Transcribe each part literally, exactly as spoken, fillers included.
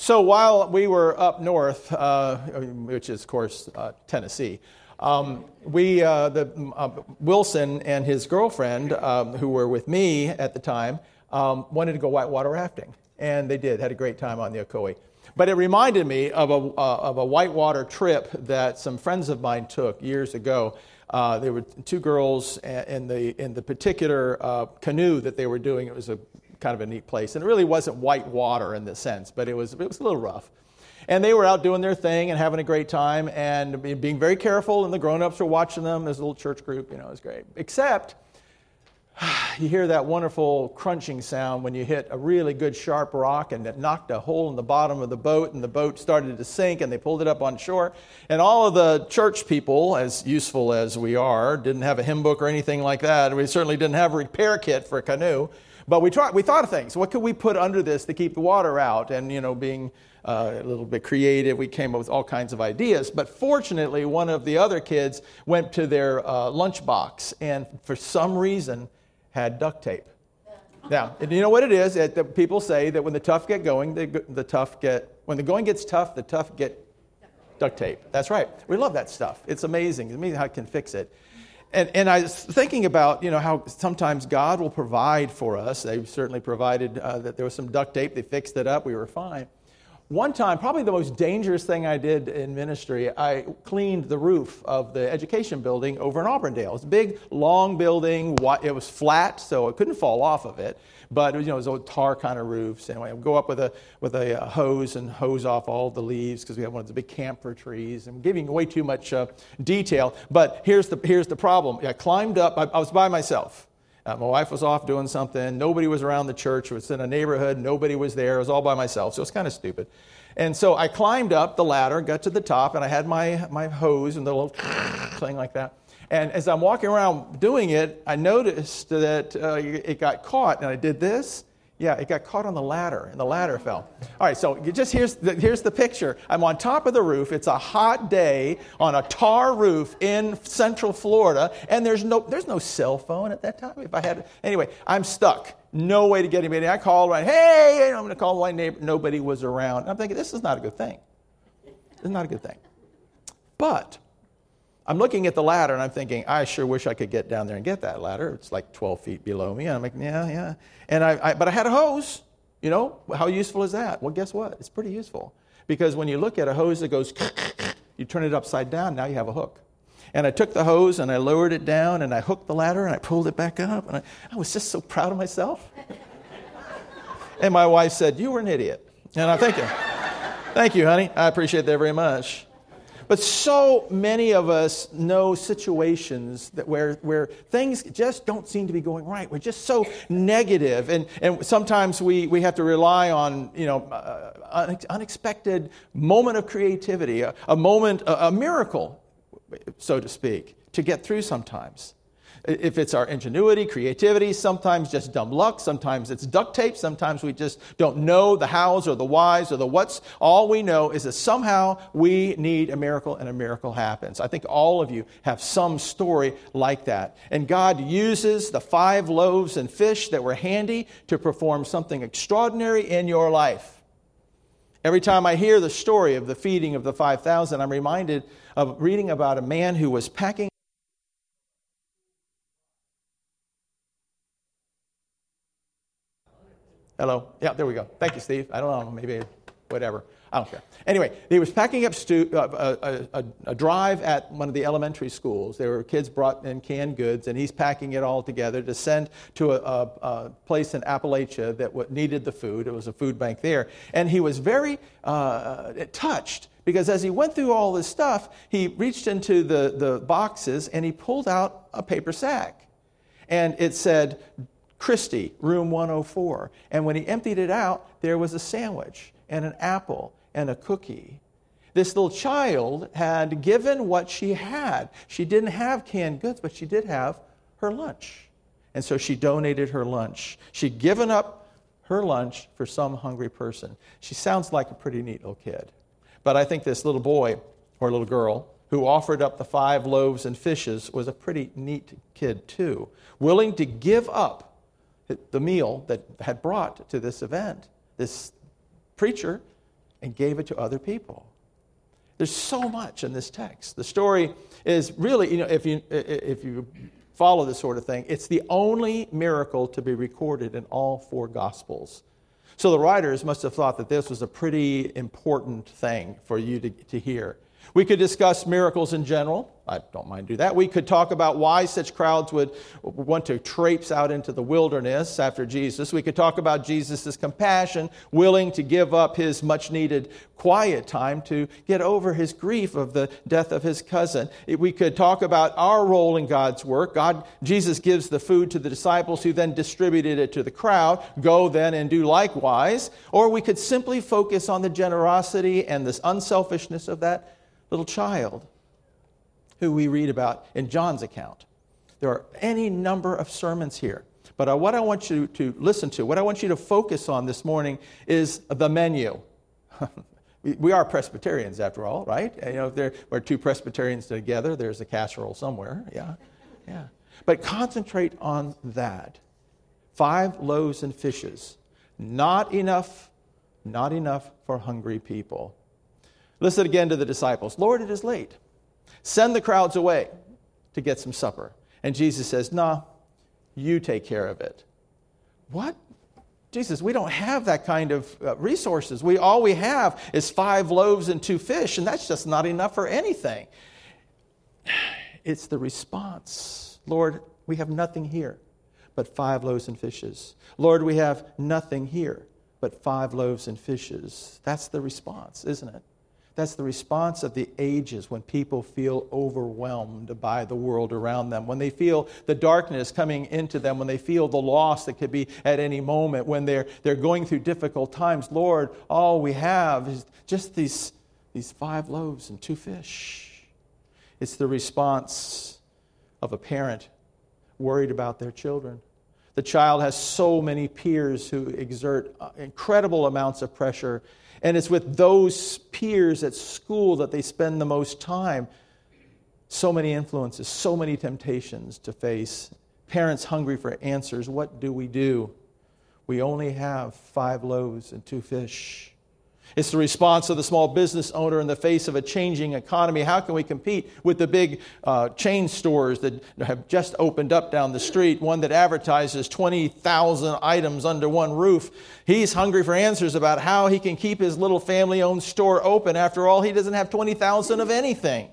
So while we were up north, uh, which is, of course, uh, Tennessee, um, we uh, the uh, Wilson and his girlfriend, um, who were with me at the time, um, wanted to go whitewater rafting, and they did. Had a great time on the Ocoee. But it reminded me of a uh, of a whitewater trip that some friends of mine took years ago. Uh, there were two girls in the in the particular uh, canoe that they were doing. It was a kind of a neat place, and it really wasn't white water in the sense, but it was it was a little rough. And they were out doing their thing and having a great time and being very careful, and the grown-ups were watching them. There's a little church group, you know, it was great. Except you hear that wonderful crunching sound when you hit a really good sharp rock, and it knocked a hole in the bottom of the boat, and the boat started to sink, and they pulled it up on shore. And all of the church people, as useful as we are, didn't have a hymn book or anything like that. We certainly didn't have a repair kit for a canoe. But we tried, we thought of things. What could we put under this to keep the water out? And, you know, being uh, a little bit creative, we came up with all kinds of ideas. But fortunately, one of the other kids went to their uh, lunchbox and for some reason had duct tape. Now, you know what it is? It, the people say that when the tough get going, the, the tough get, when the going gets tough, the tough get duct tape. That's right. We love that stuff. It's amazing. It's amazing how it can fix it. And, and I was thinking about, you know, how sometimes God will provide for us. They certainly provided uh, that there was some duct tape. They fixed it up. We were fine. One time, probably the most dangerous thing I did in ministry, I cleaned the roof of the education building over in Auburndale. It was a big, long building. It was flat, so it couldn't fall off of it. But, you know, it was old tar kind of roofs. Anyway, I'd go up with a with a hose and hose off all the leaves because we had one of the big camphor trees. I'm giving way too much uh, detail. But here's the here's the problem. I climbed up. I, I was by myself. Uh, my wife was off doing something. Nobody was around the church. It was in a neighborhood. Nobody was there. I was all by myself. So it was kind of stupid. And so I climbed up the ladder, got to the top, and I had my, my hose and the little thing like that. And as I'm walking around doing it, I noticed that uh, it got caught. And I did this. Yeah, it got caught on the ladder, and the ladder fell. All right, so you just here's the, here's the picture. I'm on top of the roof. It's a hot day on a tar roof in Central Florida, and there's no there's no cell phone at that time. If I had anyway, I'm stuck. No way to get anybody. I called around. Hey, I'm going to call my neighbor. Nobody was around. And I'm thinking this is not a good thing. This is not a good thing. But I'm looking at the ladder, and I'm thinking, I sure wish I could get down there and get that ladder. It's like twelve feet below me. And I'm like, yeah, yeah. And I, I, but I had a hose. You know, how useful is that? Well, guess what? It's pretty useful. Because when you look at a hose that goes, you turn it upside down, now you have a hook. And I took the hose, and I lowered it down, and I hooked the ladder, and I pulled it back up. And I, I was just so proud of myself. And my wife said, you were an idiot. And I'm thinking, thank you, honey. I appreciate that very much. But so many of us know situations that where where things just don't seem to be going right. We're just so negative, and and sometimes we, we have to rely on you know uh, unexpected moment of creativity, a, a moment, a, a miracle, so to speak, to get through sometimes. If it's our ingenuity, creativity, sometimes just dumb luck, sometimes it's duct tape, sometimes we just don't know the hows or the whys or the whats. All we know is that somehow we need a miracle and a miracle happens. I think all of you have some story like that. And God uses the five loaves and fish that were handy to perform something extraordinary in your life. Every time I hear the story of the feeding of the five thousand, I'm reminded of reading about a man who was packing. Hello? Yeah, there we go. Thank you, Steve. I don't know, maybe whatever. I don't care. Anyway, he was packing up stu- uh, a, a, a drive at one of the elementary schools. There were kids brought in canned goods, and he's packing it all together to send to a, a, a place in Appalachia that needed the food. It was a food bank there. And he was very uh, touched because as he went through all this stuff, he reached into the, the boxes, and he pulled out a paper sack. And it said, Christie, room one oh four. And when he emptied it out, there was a sandwich and an apple and a cookie. This little child had given what she had. She didn't have canned goods, but she did have her lunch. And so she donated her lunch. She'd given up her lunch for some hungry person. She sounds like a pretty neat little kid. But I think this little boy or little girl who offered up the five loaves and fishes was a pretty neat kid too, willing to give up the meal that had brought to this event. This preacher and gave it to other people. There's so much in this text. The story is really, you know, if you if you follow this sort of thing, it's the only miracle to be recorded in all four Gospels. So the writers must have thought that this was a pretty important thing for you to, to hear. We could discuss miracles in general. I don't mind do that. We could talk about why such crowds would want to traipse out into the wilderness after Jesus. We could talk about Jesus' compassion, willing to give up his much-needed quiet time to get over his grief of the death of his cousin. We could talk about our role in God's work. God, Jesus gives the food to the disciples who then distributed it to the crowd. Go then and do likewise. Or we could simply focus on the generosity and this unselfishness of that little child who we read about in John's account. There are any number of sermons here. But uh, what I want you to listen to, what I want you to focus on this morning is the menu. We are Presbyterians, after all, right? You know, if there are two Presbyterians together, there's a casserole somewhere. Yeah, yeah. But concentrate on that. Five loaves and fishes. Not enough, not enough for hungry people. Listen again to the disciples. Lord, it is late. Send the crowds away to get some supper. And Jesus says, nah, you take care of it. What? Jesus, we don't have that kind of uh, resources. We all we have is five loaves and two fish, and that's just not enough for anything. It's the response. Lord, we have nothing here but five loaves and fishes. Lord, we have nothing here but five loaves and fishes. That's the response, isn't it? That's the response of the ages when people feel overwhelmed by the world around them, when they feel the darkness coming into them, when they feel the loss that could be at any moment, when they're they're going through difficult times. Lord, all we have is just these, these five loaves and two fish. It's the response of a parent worried about their children. The child has so many peers who exert incredible amounts of pressure. And it's with those peers at school that they spend the most time. So many influences, so many temptations to face. Parents hungry for answers. What do we do? We only have five loaves and two fish. It's the response of the small business owner in the face of a changing economy. How can we compete with the big uh, chain stores that have just opened up down the street, one that advertises twenty thousand items under one roof? He's hungry for answers about how he can keep his little family-owned store open. After all, he doesn't have twenty thousand of anything.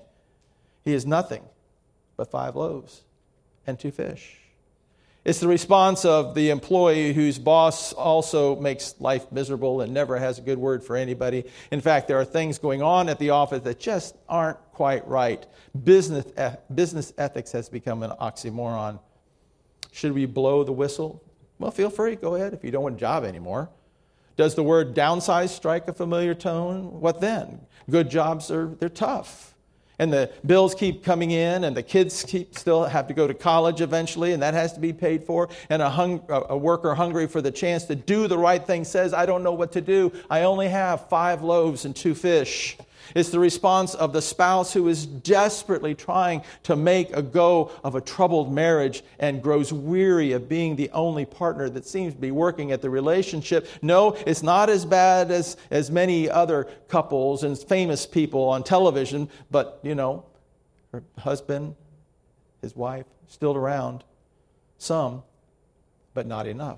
He has nothing but five loaves and two fish. It's the response of the employee whose boss also makes life miserable and never has a good word for anybody. In fact, there are things going on at the office that just aren't quite right. Business, business ethics has become an oxymoron. Should we blow the whistle? Well, feel free. Go ahead if you don't want a job anymore. Does the word downsize strike a familiar tone? What then? Good jobs are they're tough. And the bills keep coming in, and the kids keep still have to go to college eventually, and that has to be paid for. And a, hung, a worker hungry for the chance to do the right thing says, I don't know what to do. I only have five loaves and two fish. It's the response of the spouse who is desperately trying to make a go of a troubled marriage and grows weary of being the only partner that seems to be working at the relationship. No, it's not as bad as, as many other couples and famous people on television, but, you know, her husband, his wife, still around. Some, but not enough.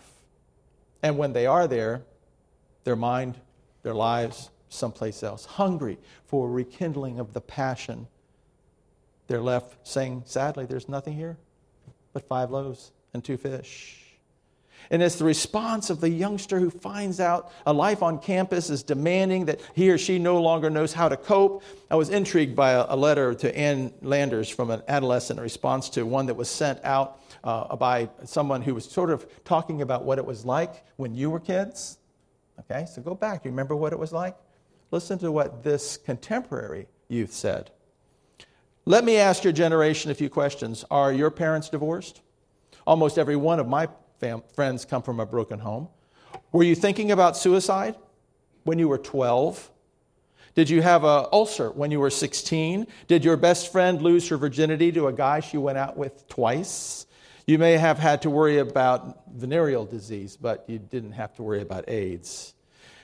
And when they are there, their mind, their lives, someplace else, hungry for rekindling of the passion. They're left saying, sadly, there's nothing here but five loaves and two fish. And it's the response of the youngster who finds out a life on campus is demanding that he or she no longer knows how to cope. I was intrigued by a, a letter to Ann Landers from an adolescent in response to one that was sent out uh, by someone who was sort of talking about what it was like when you were kids. Okay, so go back. You remember what it was like? Listen to what this contemporary youth said. Let me ask your generation a few questions. Are your parents divorced? Almost every one of my fam- friends come from a broken home. Were you thinking about suicide when you were twelve? Did you have an ulcer when you were sixteen? Did your best friend lose her virginity to a guy she went out with twice? You may have had to worry about venereal disease, but you didn't have to worry about AIDS.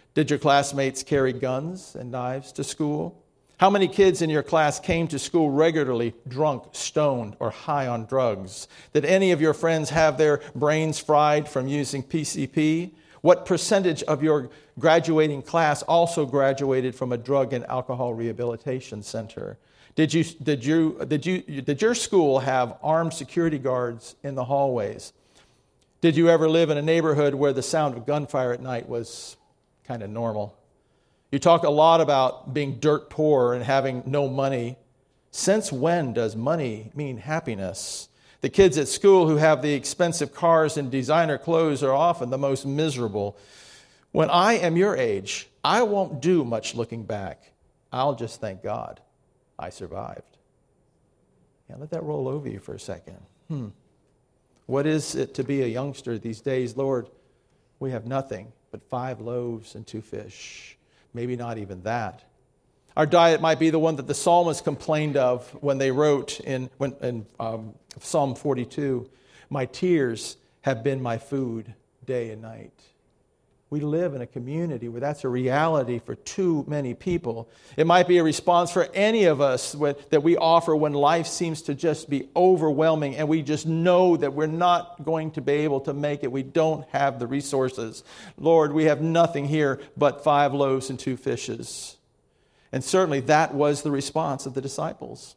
Did your classmates carry guns and knives to school? How many kids in your class came to school regularly drunk, stoned, or high on drugs? Did any of your friends have their brains fried from using P C P? What percentage of your graduating class also graduated from a drug and alcohol rehabilitation center? Did you, did you, did you, did your school have armed security guards in the hallways? Did you ever live in a neighborhood where the sound of gunfire at night was kind of normal? You talk a lot about being dirt poor and having no money. Since when does money mean happiness? The kids at school who have the expensive cars and designer clothes are often the most miserable. When I am your age, I won't do much looking back. I'll just thank God I survived. Yeah, let that roll over you for a second. Hmm. What is it to be a youngster these days? Lord, we have nothing but five loaves and two fish. Maybe not even that. Our diet might be the one that the psalmist complained of when they wrote in, when, in um, Psalm forty-two, my tears have been my food day and night. We live in a community where that's a reality for too many people. It might be a response for any of us that we offer when life seems to just be overwhelming and we just know that we're not going to be able to make it. We don't have the resources. Lord, we have nothing here but five loaves and two fishes. And certainly that was the response of the disciples.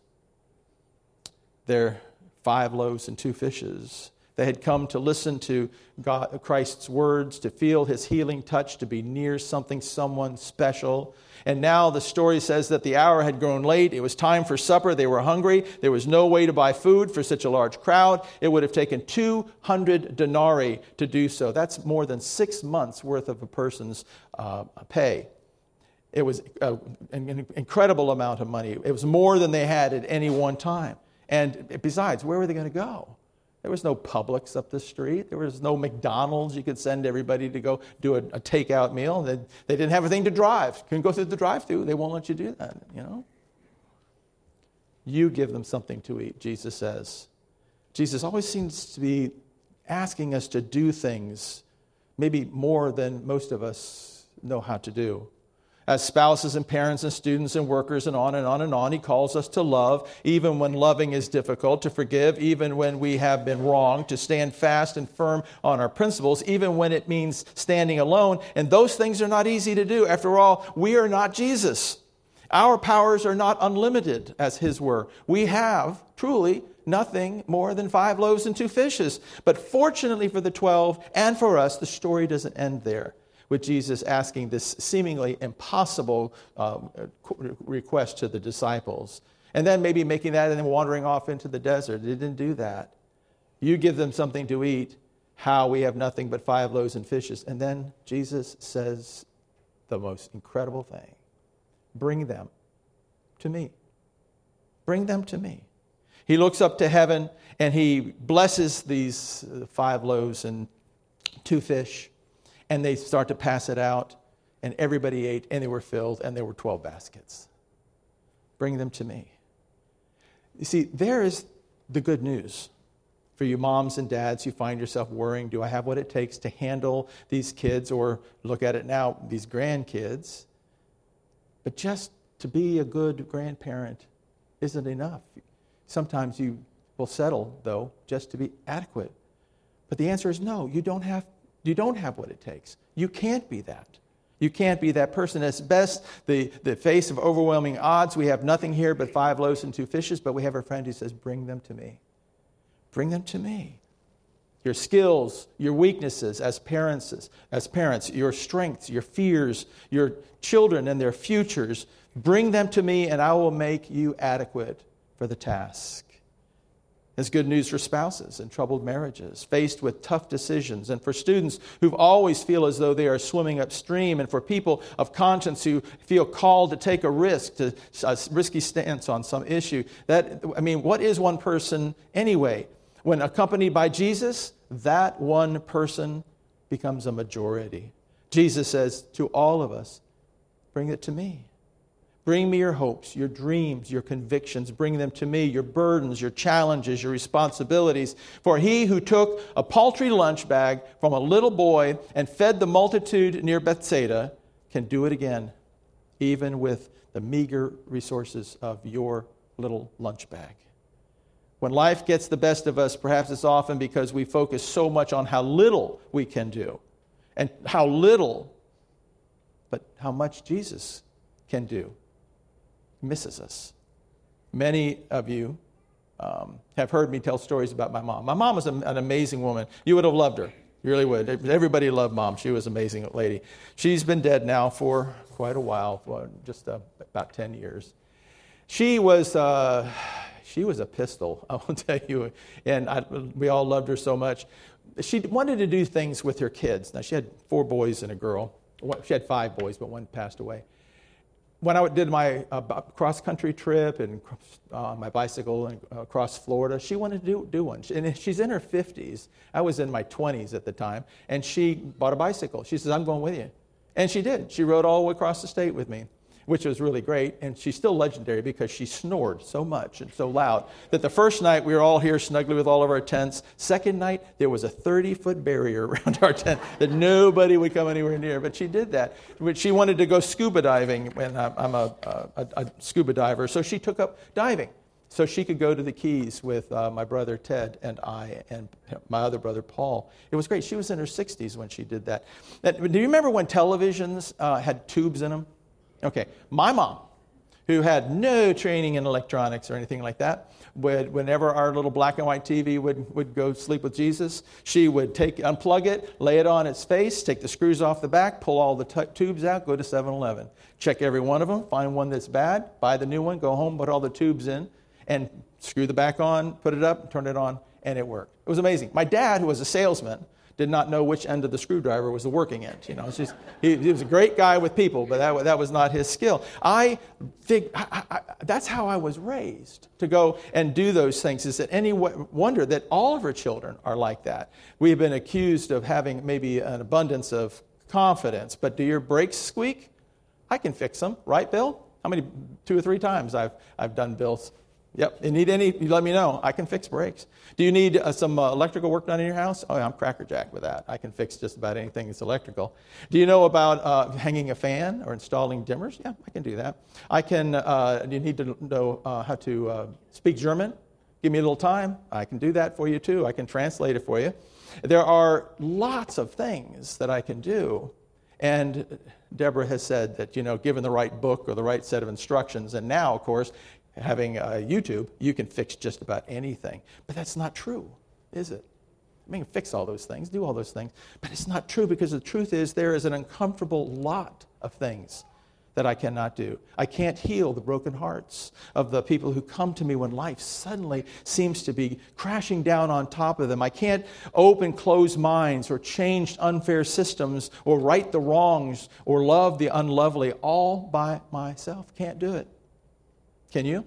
Their five loaves and two fishes. They had come to listen to God, Christ's words, to feel his healing touch, to be near something, someone special. And now the story says that the hour had grown late. It was time for supper. They were hungry. There was no way to buy food for such a large crowd. It would have taken two hundred denarii to do so. That's more than six months' worth of a person's uh, pay. It was uh, an incredible amount of money. It was more than they had at any one time. And besides, where were they going to go? There was no Publix up the street. There was no McDonald's. You could send everybody to go do a, a takeout meal. They, they didn't have anything to drive. Couldn't go through the drive-thru. They won't let you do that, you know. You give them something to eat, Jesus says. Jesus always seems to be asking us to do things maybe more than most of us know how to do. As spouses and parents and students and workers and on and on and on, he calls us to love, even when loving is difficult, to forgive, even when we have been wrong, to stand fast and firm on our principles, even when it means standing alone. And those things are not easy to do. After all, we are not Jesus. Our powers are not unlimited as his were. We have, truly, nothing more than five loaves and two fishes. But fortunately for the twelve and for us, the story doesn't end there, with Jesus asking this seemingly impossible um, request to the disciples. And then maybe making that and then wandering off into the desert. They didn't do that. You give them something to eat. How we have nothing but five loaves and fishes. And then Jesus says the most incredible thing. Bring them to me. Bring them to me. He looks up to heaven and he blesses these five loaves and two fish. And they start to pass it out, and everybody ate, and they were filled, and there were twelve baskets. Bring them to me. You see, there is the good news for you moms and dads who find yourself worrying, do I have what it takes to handle these kids, or look at it now, these grandkids? But just to be a good grandparent isn't enough. Sometimes you will settle, though, just to be adequate. But the answer is no, you don't have You don't have what it takes. You can't be that. You can't be that person. At best, the, the face of overwhelming odds, we have nothing here but five loaves and two fishes, but we have a friend who says, bring them to me. Bring them to me. Your skills, your weaknesses as parents, as parents, your strengths, your fears, your children and their futures, bring them to me and I will make you adequate for the task. It's good news for spouses in troubled marriages, faced with tough decisions, and for students who always feel as though they are swimming upstream, and for people of conscience who feel called to take a risk, to a risky stance on some issue. That, I mean, what is one person anyway? When accompanied by Jesus, that one person becomes a majority. Jesus says to all of us, bring it to me. Bring me your hopes, your dreams, your convictions. Bring them to me, your burdens, your challenges, your responsibilities. For he who took a paltry lunch bag from a little boy and fed the multitude near Bethsaida can do it again, even with the meager resources of your little lunch bag. When life gets the best of us, perhaps it's often because we focus so much on how little we can do and how little, but how much Jesus can do misses us. Many of you um, have heard me tell stories about my mom. My mom was an amazing woman. You would have loved her. You really would. Everybody loved Mom. She was an amazing lady. She's been dead now for quite a while, for just uh, about ten years. She was... Uh, She was a pistol, I will tell you, and I, we all loved her so much. She wanted to do things with her kids. Now, she had four boys and a girl. She had five boys, but one passed away. When I did my uh, cross-country trip and uh, my bicycle and, uh, across Florida, she wanted to do, do one. And she's in her fifties. I was in my twenties at the time, and she bought a bicycle. She says, I'm going with you. And she did. She rode all the way across the state with me, which was really great, and she's still legendary because she snored so much and so loud that the first night we were all here snugly with all of our tents. Second night, there was a thirty-foot barrier around our tent that nobody would come anywhere near, but she did that. She wanted to go scuba diving, and I'm a, a, a scuba diver, so she took up diving so she could go to the Keys with uh, my brother Ted and I and my other brother Paul. It was great. She was in her sixties when she did that. Do you remember when televisions uh, had tubes in them? Okay, my mom, who had no training in electronics or anything like that, would, whenever our little black and white T V would, would go sleep with Jesus, she would take unplug it, lay it on its face, take the screws off the back, pull all the t- tubes out, go to seven eleven, check every one of them, find one that's bad, buy the new one, go home, put all the tubes in, and screw the back on, put it up, turn it on, and it worked. It was amazing. My dad, who was a salesman, did not know which end of the screwdriver was the working end. You know, it's just, he, he was a great guy with people, but that, that was not his skill. I think I, I, that's how I was raised, to go and do those things. Is it any wonder that all of our children are like that? We've been accused of having maybe an abundance of confidence, but do your brakes squeak? I can fix them, right, Bill? How many, two or three times I've I've done Bill's. Yep. You need any, you let me know. I can fix brakes. Do you need uh, some uh, electrical work done in your house? Oh, yeah, I'm crackerjack with that. I can fix just about anything that's electrical. Do you know about uh, hanging a fan or installing dimmers? Yeah, I can do that. I can, uh, you need to know uh, how to uh, speak German? Give me a little time. I can do that for you too. I can translate it for you. There are lots of things that I can do. And Deborah has said that, you know, given the right book or the right set of instructions, and now, of course, having uh, YouTube, you can fix just about anything. But that's not true, is it? I mean, you can fix all those things, do all those things, but it's not true, because the truth is there is an uncomfortable lot of things that I cannot do. I can't heal the broken hearts of the people who come to me when life suddenly seems to be crashing down on top of them. I can't open closed minds or change unfair systems or right the wrongs or love the unlovely all by myself. Can't do it. Can you?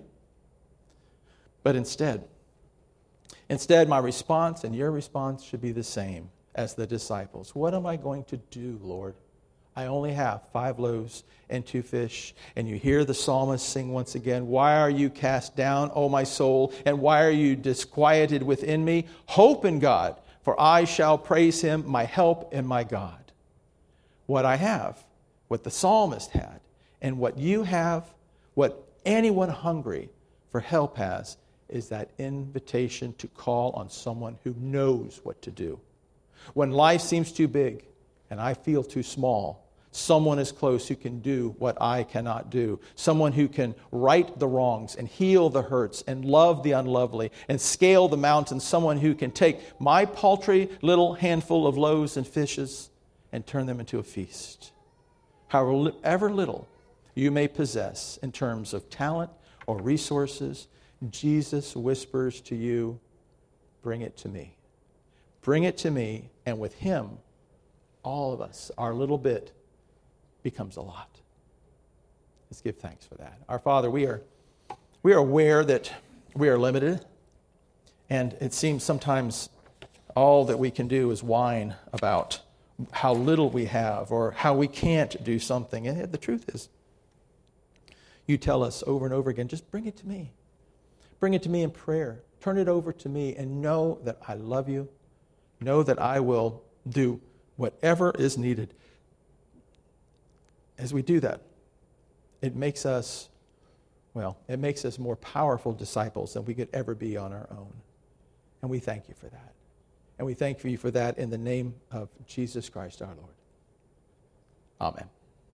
But instead, instead, my response and your response should be the same as the disciples. What am I going to do, Lord? I only have five loaves and two fish. And you hear the psalmist sing once again, why are you cast down, O my soul? And why are you disquieted within me? Hope in God, for I shall praise him, my help and my God. What I have, what the psalmist had, and what you have, what anyone hungry for help has, is that invitation to call on someone who knows what to do. When life seems too big and I feel too small, someone is close who can do what I cannot do. Someone who can right the wrongs and heal the hurts and love the unlovely and scale the mountains. Someone who can take my paltry little handful of loaves and fishes and turn them into a feast. However little you may possess in terms of talent or resources, Jesus whispers to you, bring it to me. Bring it to me, and with him, all of us, our little bit, becomes a lot. Let's give thanks for that. Our Father, we are, we are aware that we are limited, and it seems sometimes all that we can do is whine about how little we have or how we can't do something. And the truth is, you tell us over and over again, just bring it to me. Bring it to me in prayer. Turn it over to me and know that I love you. Know that I will do whatever is needed as we do that, it makes us, well, it makes us more powerful disciples than we could ever be on our own. And we thank you for that. And we thank you for that in the name of Jesus Christ our Lord. Amen.